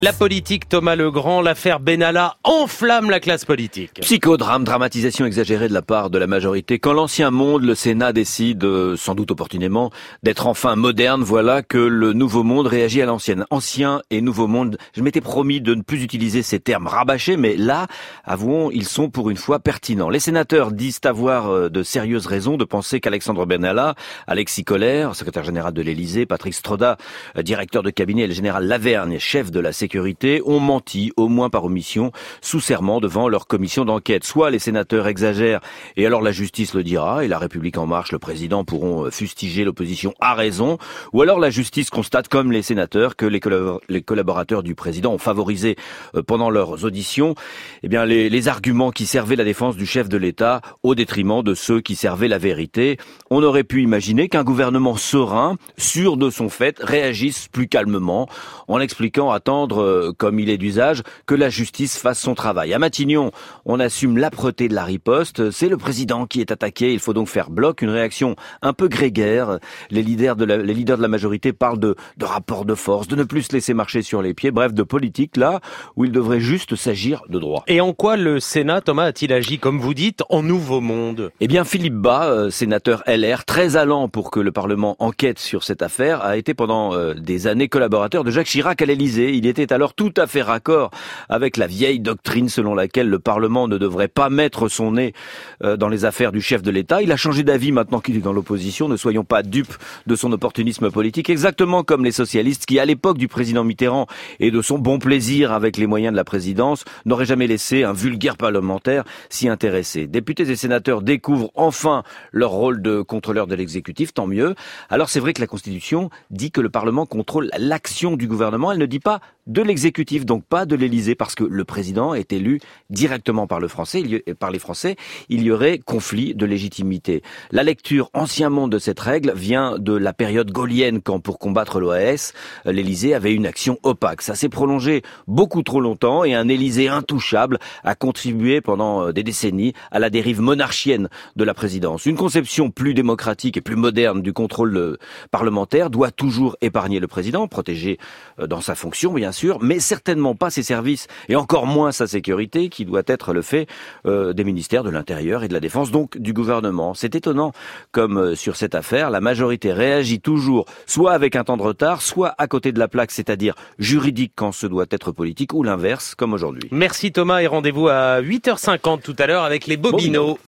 La politique, Thomas Legrand, l'affaire Benalla enflamme la classe politique. Psychodrame, dramatisation exagérée de la part de la majorité. Quand l'ancien monde, le Sénat, décide, sans doute opportunément, d'être enfin moderne, voilà que le nouveau monde réagit à l'ancienne. Ancien et nouveau monde, je m'étais promis de ne plus utiliser ces termes rabâchés, mais là, avouons, ils sont pour une fois pertinents. Les sénateurs disent avoir de sérieuses raisons de penser qu'Alexandre Benalla, Alexis Collère, secrétaire général de l'Élysée, Patrick Stroda, directeur de cabinet, et le général Lavergne, chef de la sécurité, ont menti, au moins par omission, sous serment devant leur commission d'enquête. Soit les sénateurs exagèrent, et alors la justice le dira, et la République en marche, le président pourront fustiger l'opposition à raison, ou alors la justice constate, comme les sénateurs, que les collaborateurs du président ont favorisé pendant leurs auditions les arguments qui servaient la défense du chef de l'État au détriment de ceux qui servaient la vérité. On aurait pu imaginer qu'un gouvernement serein, sûr de son fait, réagisse plus calmement en expliquant attendre, comme il est d'usage, que la justice fasse son travail. À Matignon, on assume l'âpreté de la riposte. C'est le président qui est attaqué. Il faut donc faire bloc. Une réaction un peu grégaire. Les leaders de la majorité parlent de rapport de force, de ne plus se laisser marcher sur les pieds. Bref, de politique, là où il devrait juste s'agir de droit. Et en quoi le Sénat, Thomas, a-t-il agi, comme vous dites, en nouveau monde ? Eh bien, Philippe Bas, sénateur LR, très allant pour que le Parlement enquête sur cette affaire, a été pendant des années collaborateur de Jacques Chirac à l'Élysée. Il était alors tout à fait raccord avec la vieille doctrine selon laquelle le Parlement ne devrait pas mettre son nez dans les affaires du chef de l'État. Il a changé d'avis maintenant qu'il est dans l'opposition. Ne soyons pas dupes de son opportunisme politique, exactement comme les socialistes qui, à l'époque du président Mitterrand et de son bon plaisir avec les moyens de la présidence, n'auraient jamais laissé un vulgaire parlementaire s'y intéresser. Députés et sénateurs découvrent enfin leur rôle de contrôleur de l'exécutif, tant mieux. Alors c'est vrai que la Constitution dit que le Parlement contrôle l'action du gouvernement. Elle ne dit pas de l'exécutif, donc pas de l'Élysée, parce que le président est élu directement par les Français, il y aurait conflit de légitimité. La lecture ancien monde de cette règle vient de la période gaulienne, quand pour combattre l'OAS, l'Élysée avait une action opaque. Ça s'est prolongé beaucoup trop longtemps et un Élysée intouchable a contribué pendant des décennies à la dérive monarchienne de la présidence. Une conception plus démocratique et plus moderne du contrôle parlementaire doit toujours épargner le président, protéger dans sa fonction bien sûr, mais certainement pas ses services et encore moins sa sécurité qui doit être le fait des ministères de l'Intérieur et de la Défense, donc du gouvernement. C'est étonnant comme sur cette affaire, la majorité réagit toujours soit avec un temps de retard, soit à côté de la plaque, c'est-à-dire juridique quand ce doit être politique ou l'inverse comme aujourd'hui. Merci Thomas et rendez-vous à 8h50 tout à l'heure avec les Bobino.